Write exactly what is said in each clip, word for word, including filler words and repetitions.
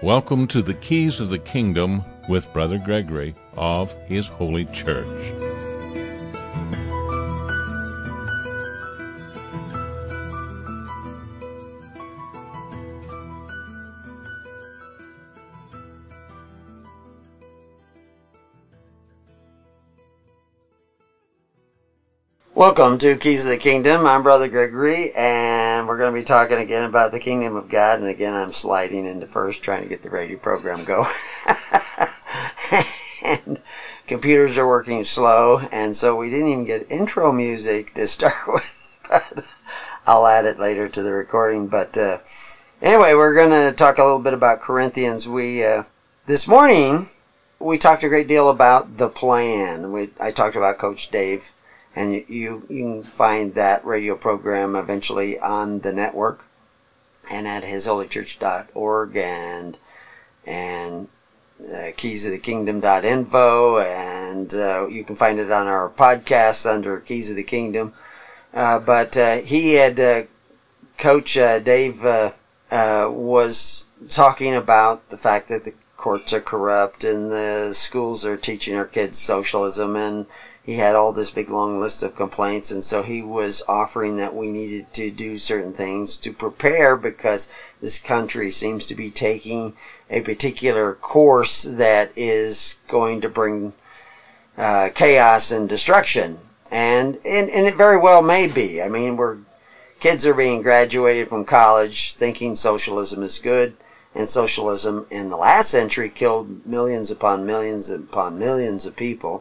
Welcome to the Keys of the Kingdom with Brother Gregory of His Holy Church. Welcome to Keys of the Kingdom. I'm Brother Gregory, and we're going to be talking again about the Kingdom of God. And again, I'm sliding into first, trying to get the radio program going. And computers are working slow, and so we didn't even get intro music to start with. But I'll add it later to the recording. But uh, anyway, we're going to talk a little bit about Corinthians. We uh, this morning we talked a great deal about the plan. We I talked about Coach Dave. And you, you, you can find that radio program eventually on the network and at his holy church dot org and, and, uh, keys of the kingdom dot info, and, uh, you can find it on our podcast under Keys of the Kingdom. Uh, but, uh, he had, uh, Coach, uh, Dave, uh, uh, was talking about the fact that the courts are corrupt and the schools are teaching our kids socialism, and he had all this big long list of complaints, and so he was offering that we needed to do certain things to prepare, because this country seems to be taking a particular course that is going to bring uh, chaos and destruction. And, and and it very well may be. I mean, we're kids are being graduated from college thinking socialism is good, and socialism in the last century killed millions upon millions upon millions of people.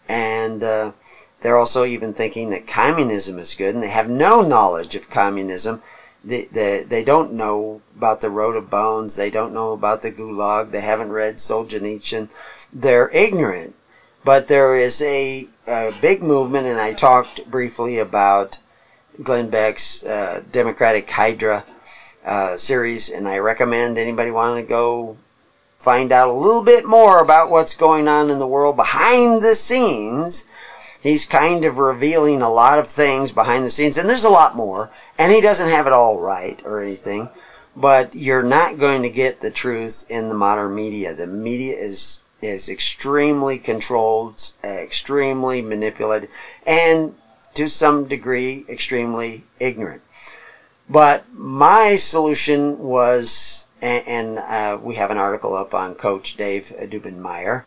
And uh, they're also even thinking that communism is good, and they have no knowledge of communism. They, they, they don't know about the Road of Bones. They don't know about the Gulag. They haven't read Solzhenitsyn. They're ignorant. But there is a, a big movement, and I talked briefly about Glenn Beck's uh, Democratic Hydra uh, series, and I recommend anybody wanting to go find out a little bit more about what's going on in the world behind the scenes. He's kind of revealing a lot of things behind the scenes, and there's a lot more, and he doesn't have it all right or anything, but you're not going to get the truth in the modern media. The media is is extremely controlled, extremely manipulated, and to some degree extremely ignorant. But my solution was, And, and uh, we have an article up on Coach Dave Dubenmeyer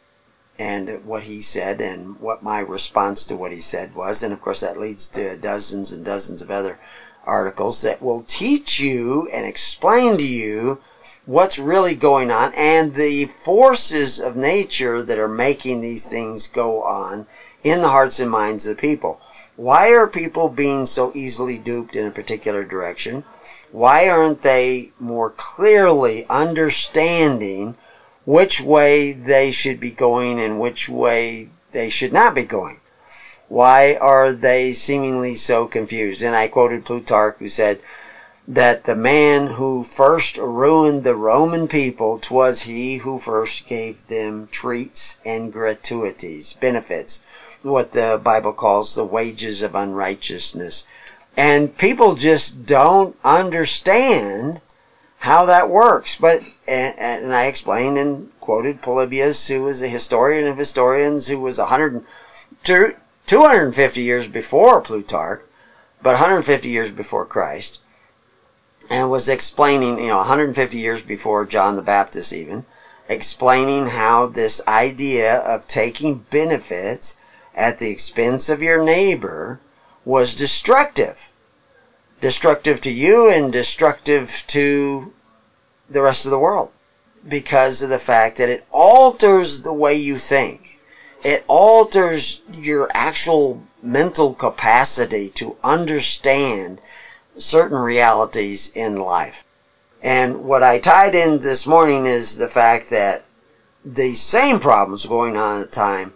and what he said and what my response to what he said was. And of course that leads to dozens and dozens of other articles that will teach you and explain to you what's really going on and the forces of nature that are making these things go on in the hearts and minds of people. Why are people being so easily duped in a particular direction? Why aren't they more clearly understanding which way they should be going and which way they should not be going? Why are they seemingly so confused? And I quoted Plutarch, who said that the man who first ruined the Roman people, 'twas he who first gave them treats and gratuities, benefits, what the Bible calls the wages of unrighteousness. And people just don't understand how that works. But, and, and I explained and quoted Polybius, who was a historian of historians, who was one hundred, two hundred fifty years before Plutarch, but one hundred fifty years before Christ, and was explaining, you know, one hundred fifty years before John the Baptist even, explaining how this idea of taking benefits at the expense of your neighbor was destructive. Destructive to you and destructive to the rest of the world, because of the fact that it alters the way you think. It alters your actual mental capacity to understand certain realities in life. And what I tied in this morning is the fact that the same problems going on at the time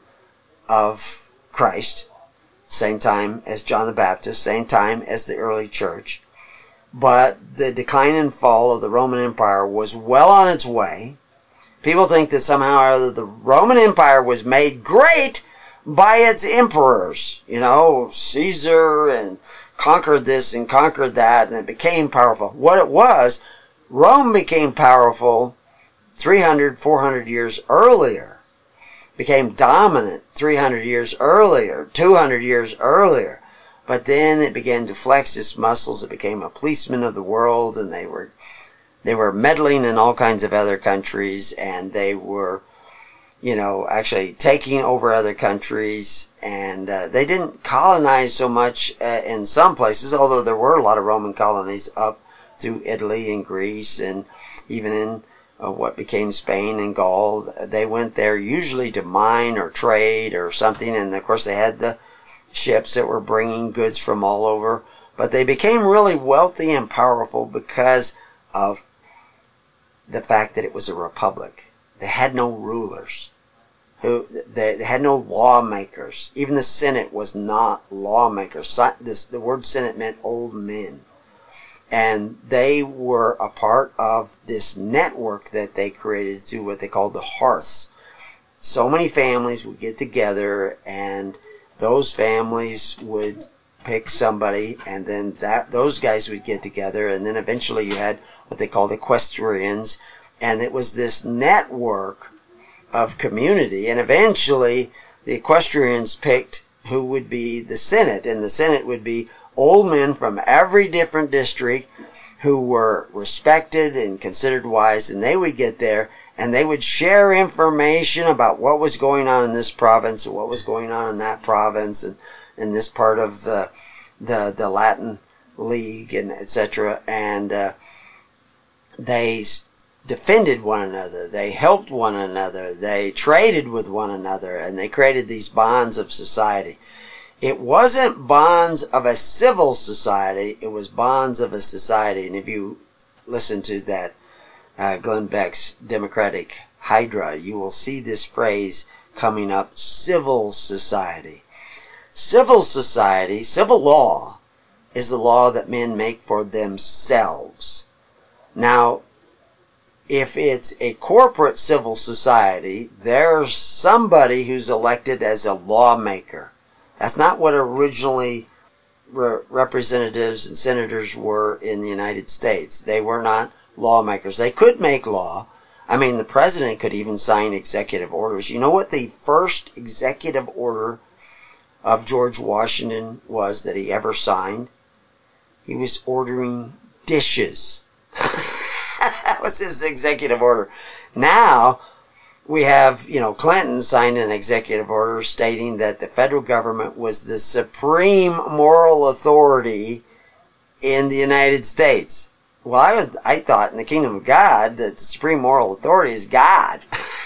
of Christ, same time as John the Baptist, same time as the early church. But the decline and fall of the Roman Empire was well on its way. People think that somehow or other the Roman Empire was made great by its emperors. You know, Caesar, and conquered this and conquered that, and it became powerful. What it was, Rome became powerful three hundred, four hundred years earlier, became dominant three hundred years earlier, two hundred years earlier. But then it began to flex its muscles. It became a policeman of the world, and they were they were meddling in all kinds of other countries, and they were, you know, actually taking over other countries, and uh, they didn't colonize so much uh, in some places, although there were a lot of Roman colonies up through Italy and Greece, and even in uh, what became Spain and Gaul. They went there usually to mine or trade or something, and of course they had the ships that were bringing goods from all over, but they became really wealthy and powerful because of the fact that it was a republic. They had no rulers. Who they, they had no lawmakers. Even the Senate was not lawmakers. This, the word Senate meant old men. And they were a part of this network that they created through what they called the hearths. So many families would get together, and those families would pick somebody, and then that those guys would get together, and then eventually you had what they called equestrians, and it was this network of community, and eventually the equestrians picked who would be the Senate, and the Senate would be old men from every different district who were respected and considered wise, and they would get there and they would share information about what was going on in this province and what was going on in that province and in this part of the the, the Latin League and et cetera. And uh, they defended one another, they helped one another, they traded with one another, and they created these bonds of society. It wasn't bonds of a civil society, it was bonds of a society. And if you listen to that uh, Glenn Beck's Democratic Hydra, you will see this phrase coming up, civil society. Civil society, civil law, is the law that men make for themselves. Now, if it's a corporate civil society, there's somebody who's elected as a lawmaker. That's not what originally re- representatives and senators were in the United States. They were not lawmakers. They could make law. I mean, the president could even sign executive orders. You know what the first executive order of George Washington was that he ever signed? He was ordering dishes. That was his executive order. Now, we have, you know, Clinton signed an executive order stating that the federal government was the supreme moral authority in the United States. Well, I, was, I thought in the kingdom of God that the supreme moral authority is God.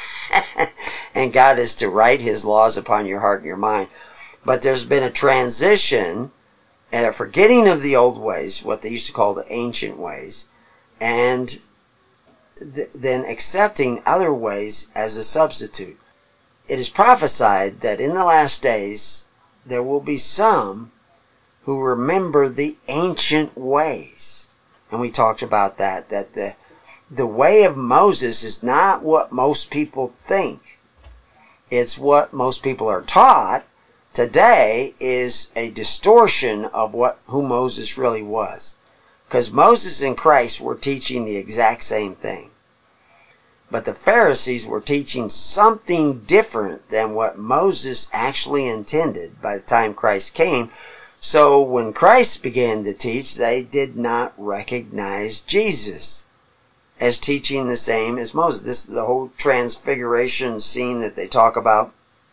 And God is to write his laws upon your heart and your mind. But there's been a transition and a forgetting of the old ways, what they used to call the ancient ways, and th- then accepting other ways as a substitute. It is prophesied that in the last days there will be some who remember the ancient ways. And we talked about that, that the the way of Moses is not what most people think. It's what most people are taught today is a distortion of what who Moses really was. Because Moses and Christ were teaching the exact same thing. But the Pharisees were teaching something different than what Moses actually intended by the time Christ came. So when Christ began to teach, they did not recognize Jesus as teaching the same as Moses. This is the whole transfiguration scene that they talk about.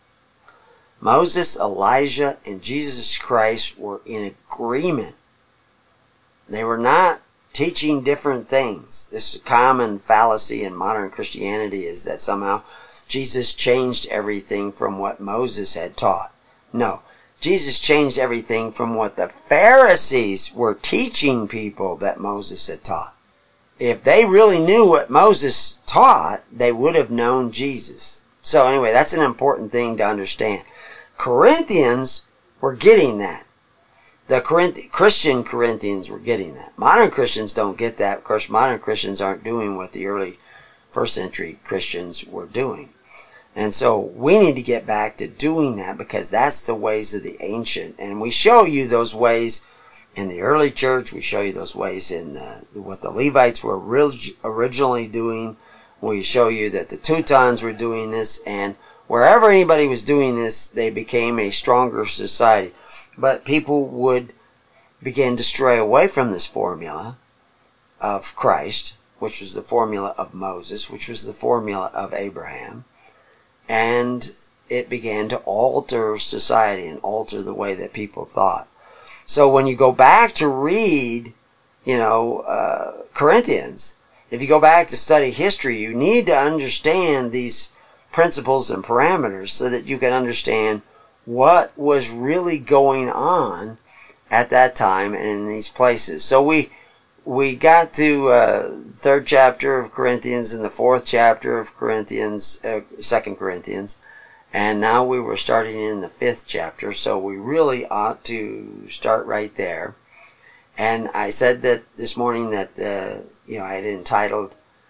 Moses, Elijah, and Jesus Christ were in agreement. They were not teaching different things. This common fallacy in modern Christianity is that somehow Jesus changed everything from what Moses had taught. No, Jesus changed everything from what the Pharisees were teaching people that Moses had taught. If they really knew what Moses taught, they would have known Jesus. So anyway, that's an important thing to understand. Corinthians were getting that. The Corinth- Christian Corinthians were getting that. Modern Christians don't get that. Of course, modern Christians aren't doing what the early first century Christians were doing. And so we need to get back to doing that because that's the ways of the ancient. And we show you those ways in the early church. We show you those ways in the, what the Levites were originally doing We show you that the Teutons were doing this, and wherever anybody was doing this, they became a stronger society. But people would begin to stray away from this formula of Christ, which was the formula of Moses, which was the formula of Abraham, and it began to alter society and alter the way that people thought. So when you go back to read, you know, uh, Corinthians, if you go back to study history, you need to understand these principles and parameters so that you can understand what was really going on at that time and in these places. So we we got to uh, third chapter of Corinthians and the fourth chapter of Corinthians, uh, Second Corinthians, and now we were starting in the fifth chapter. So we really ought to start right there. And I said that this morning that uh, you know I had entitled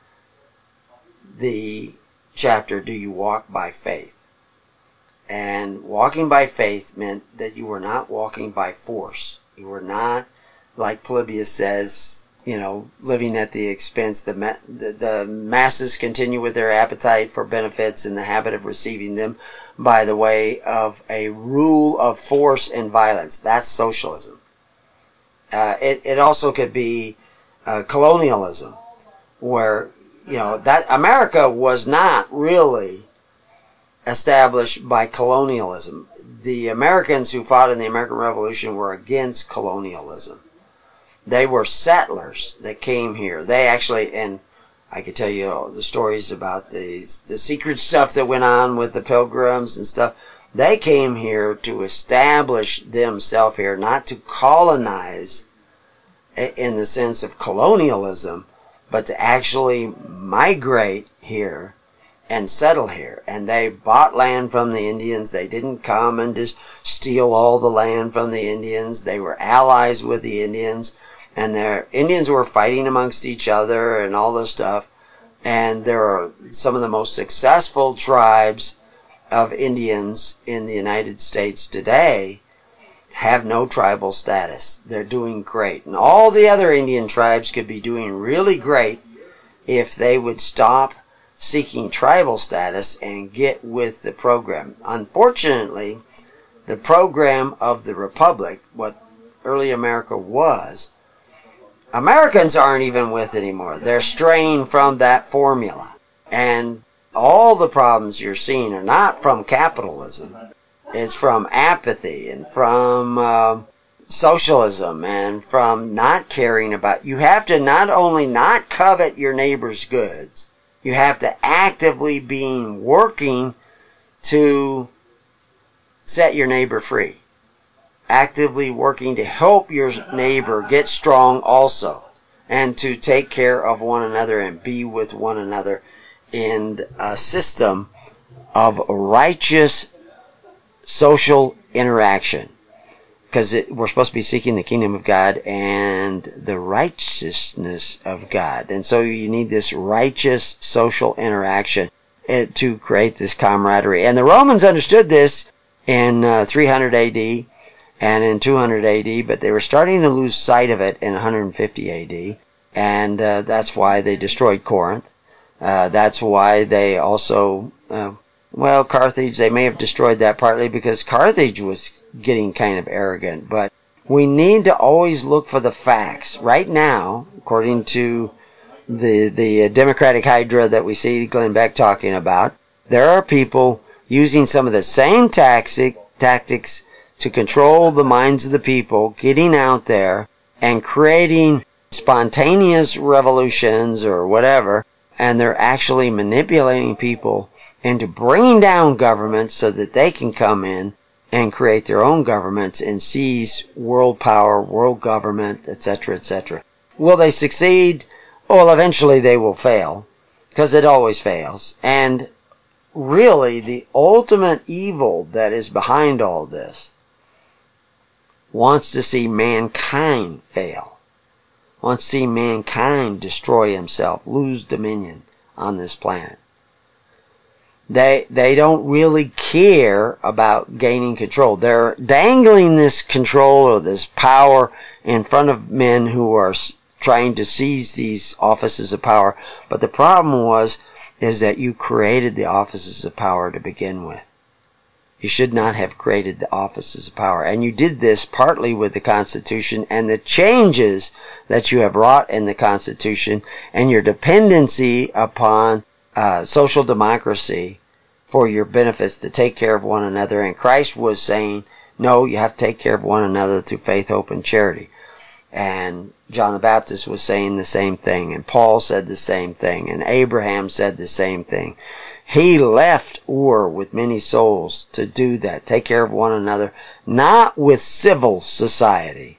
the chapter, "Do You Walk by Faith?" And walking by faith meant that you were not walking by force. You were not, like Polybius says, you know, living at the expense. The, ma- the, the masses continue with their appetite for benefits and the habit of receiving them by the way of a rule of force and violence. That's socialism. Uh, it, it also could be uh, colonialism, where, you know, that America was not really established by colonialism. The Americans who fought in the American Revolution were against colonialism. They were settlers that came here. They actually, and I could tell you all the stories about the the secret stuff that went on with the Pilgrims and stuff. They came here to establish themselves here, not to colonize in the sense of colonialism, but to actually migrate here and settle here. And they bought land from the Indians. They didn't come and just steal all the land from the Indians. They were allies with the Indians, and their Indians were fighting amongst each other and all this stuff. And there are some of the most successful tribes of Indians in the United States today have no tribal status. They're doing great. And all the other Indian tribes could be doing really great if they would stop seeking tribal status and get with the program. Unfortunately, the program of the Republic, what early America was, Americans aren't even with anymore. They're straying from that formula. And all the problems you're seeing are not from capitalism. It's from apathy and from uh, socialism and from not caring about... You have to not only not covet your neighbor's goods, you have to actively be working to set your neighbor free. Actively working to help your neighbor get strong also, and to take care of one another and be with one another in a system of righteous social interaction. Because we're supposed to be seeking the kingdom of God and the righteousness of God. And so you need this righteous social interaction to create this camaraderie. And the Romans understood this in uh, three hundred A D and in two hundred A D, but they were starting to lose sight of it in one hundred fifty A D. And uh, that's why they destroyed Corinth. Uh, that's why they also, uh, well, Carthage, they may have destroyed that partly because Carthage was getting kind of arrogant. But we need to always look for the facts. Right now, according to the the Democratic Hydra that we see Glenn Beck talking about, there are people using some of the same tactic, tactics to control the minds of the people, getting out there and creating spontaneous revolutions or whatever, and they're actually manipulating people into bringing down governments so that they can come in and create their own governments and seize world power, world government, et cetera, et cetera. Will they succeed? Well, eventually they will fail, because it always fails. And really, the ultimate evil that is behind all this wants to see mankind fail, wants to see mankind destroy himself, lose dominion on this planet. They they don't really care about gaining control. They're dangling this control or this power in front of men who are trying to seize these offices of power. But the problem was is that you created the offices of power to begin with. You should not have created the offices of power. And you did this partly with the Constitution and the changes that you have wrought in the Constitution and your dependency upon uh, social democracy for your benefits to take care of one another. And Christ was saying, no, you have to take care of one another through faith, hope, and charity. And John the Baptist was saying the same thing. And Paul said the same thing. And Abraham said the same thing. He left Ur with many souls to do that. Take care of one another. Not with civil society,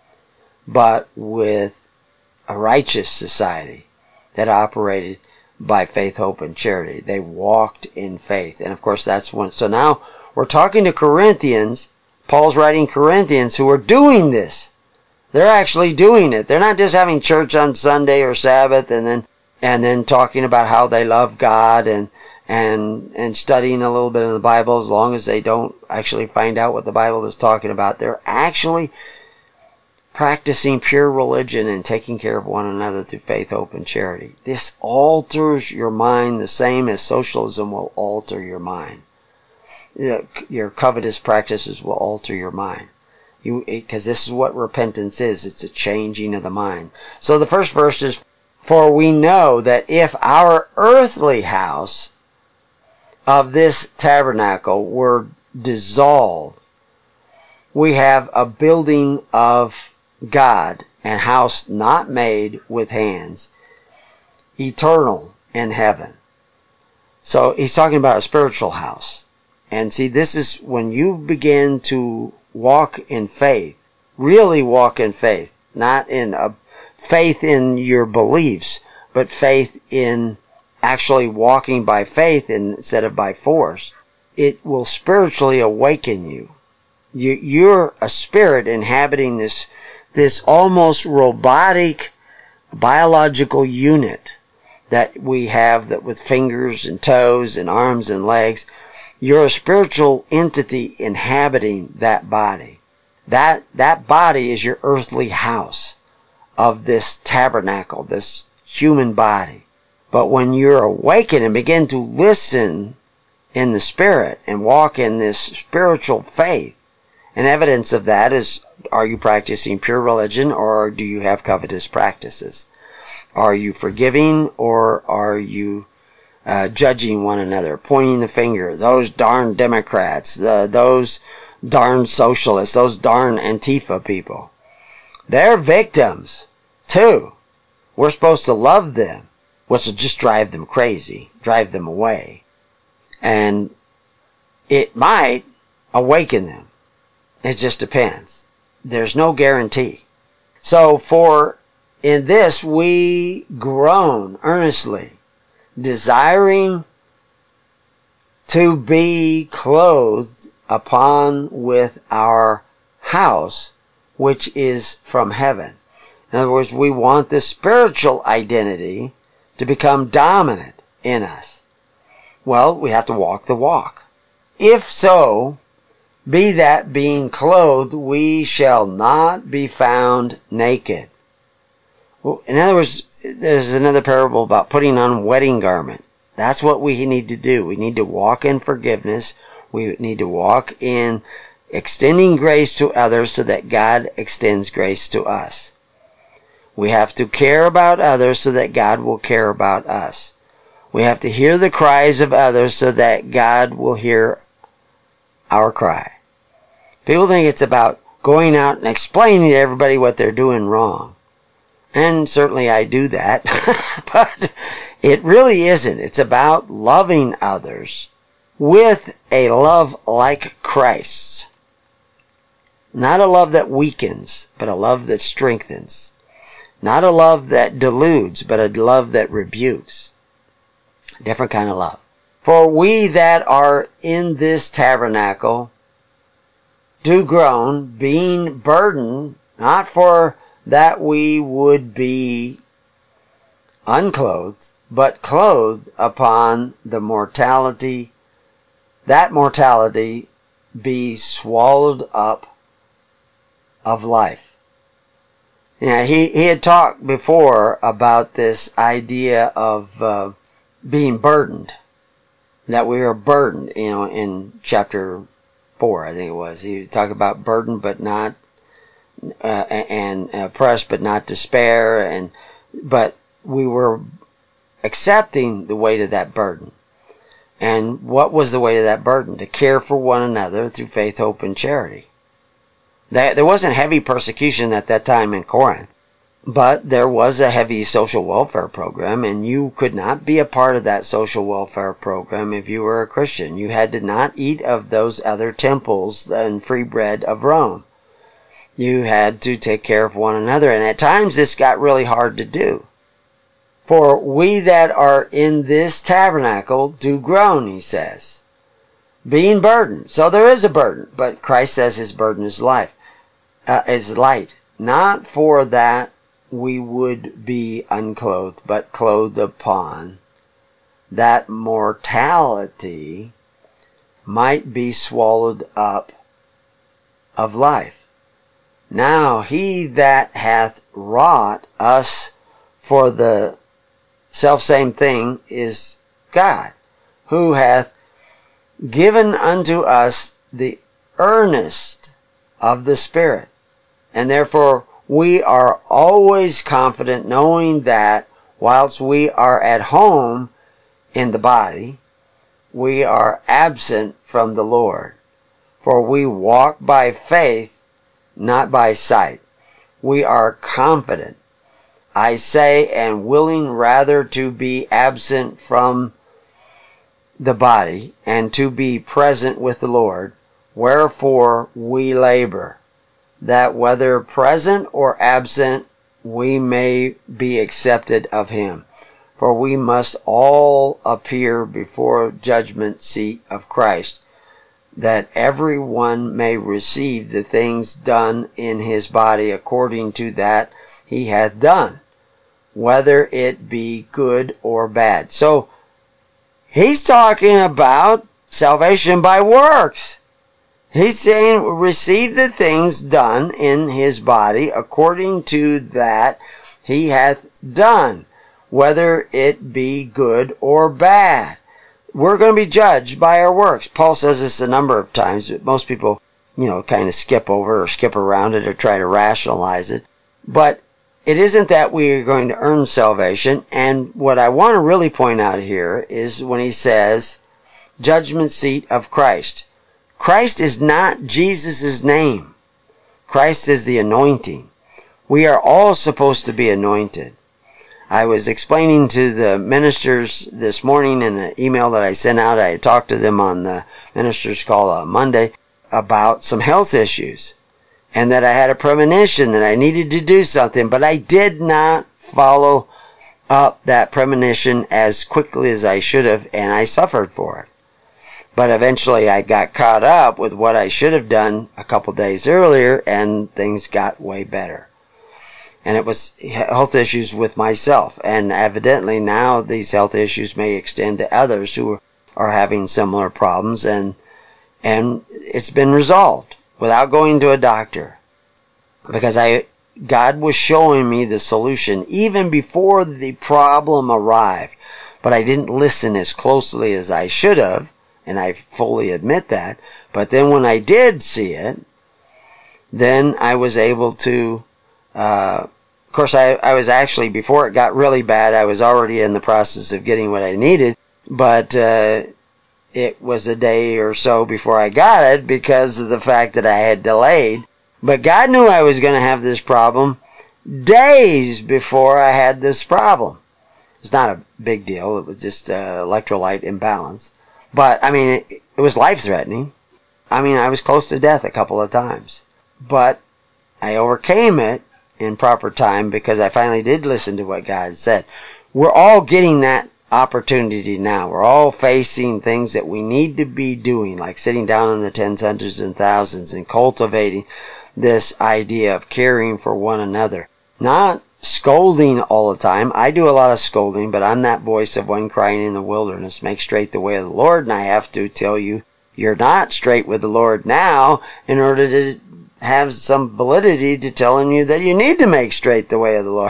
but with a righteous society that operated by faith, hope, and charity. They walked in faith. And of course that's when, so now we're talking to Corinthians. Paul's writing Corinthians who are doing this. They're actually doing it. They're not just having church on Sunday or Sabbath and then, and then talking about how they love God and, and, and studying a little bit of the Bible as long as they don't actually find out what the Bible is talking about. They're actually practicing pure religion and taking care of one another through faith, hope, and charity. This alters your mind the same as socialism will alter your mind. Your covetous practices will alter your mind. You, because this is what repentance is. It's a changing of the mind. So the first verse is, for we know that if our earthly house of this tabernacle were dissolved, we have a building of God, and house not made with hands, eternal in heaven. So he's talking about a spiritual house. And see, this is when you begin to walk in faith, really walk in faith, not in a faith in your beliefs, but faith in actually walking by faith instead of by force. It will spiritually awaken you. you you're a spirit inhabiting this, this almost robotic biological unit that we have that with fingers and toes and arms and legs. You're a spiritual entity inhabiting that body. That, that body is your earthly house of this tabernacle, this human body. But when you're awakened and begin to listen in the Spirit and walk in this spiritual faith, and evidence of that is, are you practicing pure religion or do you have covetous practices? Are you forgiving or are you Uh, judging one another, pointing the finger, those darn Democrats, the, those darn socialists, those darn Antifa people. They're victims, too. We're supposed to love them, which will just drive them crazy, drive them away. And it might awaken them. It just depends. There's no guarantee. So for, in this, we groan earnestly, desiring to be clothed upon with our house, which is from heaven. In other words, we want the spiritual identity to become dominant in us. Well, we have to walk the walk. If so, be that being clothed, we shall not be found naked. In other words, there's another parable about putting on wedding garment. That's what we need to do. We need to walk in forgiveness. We need to walk in extending grace to others so that God extends grace to us. We have to care about others so that God will care about us. We have to hear the cries of others so that God will hear our cry. People think it's about going out and explaining to everybody what they're doing wrong. And certainly I do that. But it really isn't. It's about loving others with a love like Christ's. Not a love that weakens, but a love that strengthens. Not a love that deludes, but a love that rebukes. Different kind of love. For we that are in this tabernacle do groan, being burdened, not for that we would be unclothed, but clothed upon the mortality, that mortality be swallowed up of life. Yeah, he, he had talked before about this idea of uh, being burdened. That we are burdened, you know, in chapter four, I think it was. He talked about burdened but not, uh, and oppressed but not despair, and, but we were accepting the weight of that burden. And what was the weight of that burden? To care for one another through faith, hope, and charity. That, there wasn't heavy persecution at that time in Corinth, but there was a heavy social welfare program, and you could not be a part of that social welfare program if you were a Christian. You had to not eat of those other temples and free bread of Rome. You had to take care of one another, and at times this got really hard to do. For we that are in this tabernacle do groan, he says, being burdened. So there is a burden, but Christ says his burden is life, uh, is light. Not for that we would be unclothed, but clothed upon, that mortality might be swallowed up of life. Now he that hath wrought us for the selfsame thing is God, who hath given unto us the earnest of the Spirit. And therefore we are always confident, knowing that whilst we are at home in the body, we are absent from the Lord. For we walk by faith, not by sight. We are confident, I say, and willing rather to be absent from the body and to be present with the Lord. Wherefore we labor, that whether present or absent, we may be accepted of him. For we must all appear before judgment seat of Christ, that every one may receive the things done in his body according to that he hath done, whether it be good or bad. So, he's talking about salvation by works. He's saying, receive the things done in his body according to that he hath done, whether it be good or bad. We're going to be judged by our works. Paul says this a number of times, but most people, you know, kind of skip over or skip around it or try to rationalize it. But it isn't that we are going to earn salvation. And what I want to really point out here is when he says, judgment seat of Christ. Christ is not Jesus' name. Christ is the anointing. We are all supposed to be anointed. I was explaining to the ministers this morning in an email that I sent out. I talked to them on the ministers' call on Monday about some health issues, and that I had a premonition that I needed to do something, but I did not follow up that premonition as quickly as I should have, and I suffered for it. But eventually I got caught up with what I should have done a couple days earlier, and things got way better. And it was health issues with myself. And evidently now these health issues may extend to others who are having similar problems. And, and it's been resolved without going to a doctor. Because I, God was showing me the solution even before the problem arrived. But I didn't listen as closely as I should have. And I fully admit that. But then when I did see it, then I was able to, uh, of course, I, I was actually, before it got really bad, I was already in the process of getting what I needed, but uh, it was a day or so before I got it because of the fact that I had delayed. But God knew I was going to have this problem days before I had this problem. It's not a big deal. It was just uh, electrolyte imbalance. But, I mean, it, it was life-threatening. I mean, I was close to death a couple of times. But I overcame it in proper time because I finally did listen to what God said. We're all getting that opportunity now. We're all facing things that we need to be doing, like sitting down in the tens, hundreds, and thousands and cultivating this idea of caring for one another. Not scolding all the time. I do a lot of scolding, but I'm that voice of one crying in the wilderness, make straight the way of the Lord, and I have to tell you, you're not straight with the Lord now in order to have some validity to telling you that you need to make straight the way of the Lord.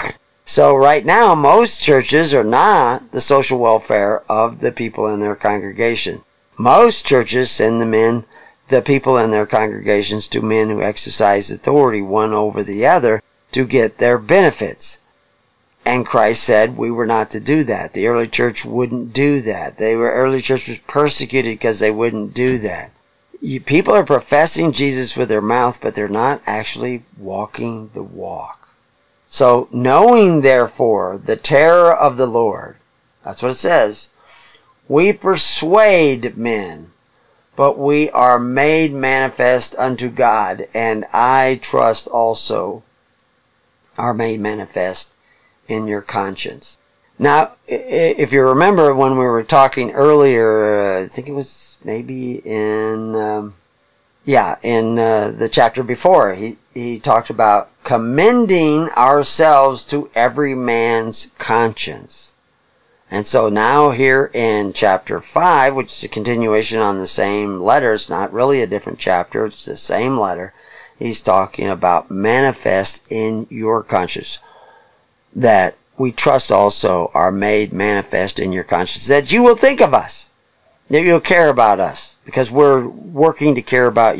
So right now, most churches are not the social welfare of the people in their congregation. Most churches send the men, the people in their congregations, to men who exercise authority one over the other to get their benefits. And Christ said we were not to do that. The early church wouldn't do that. They were, early church was persecuted because they wouldn't do that. You, people are professing Jesus with their mouth, but they're not actually walking the walk. So, knowing therefore the terror of the Lord, that's what it says, we persuade men, but we are made manifest unto God, and I trust also are made manifest in your conscience. Now, if you remember when we were talking earlier, I think it was maybe in, um, yeah, in uh, the chapter before, he, he talked about commending ourselves to every man's conscience. And so now here in chapter five, which is a continuation on the same letter, it's not really a different chapter, it's the same letter, he's talking about manifest in your conscience. That we trust also are made manifest in your conscience. That you will think of us. That you'll care about us. Because we're working to care about you.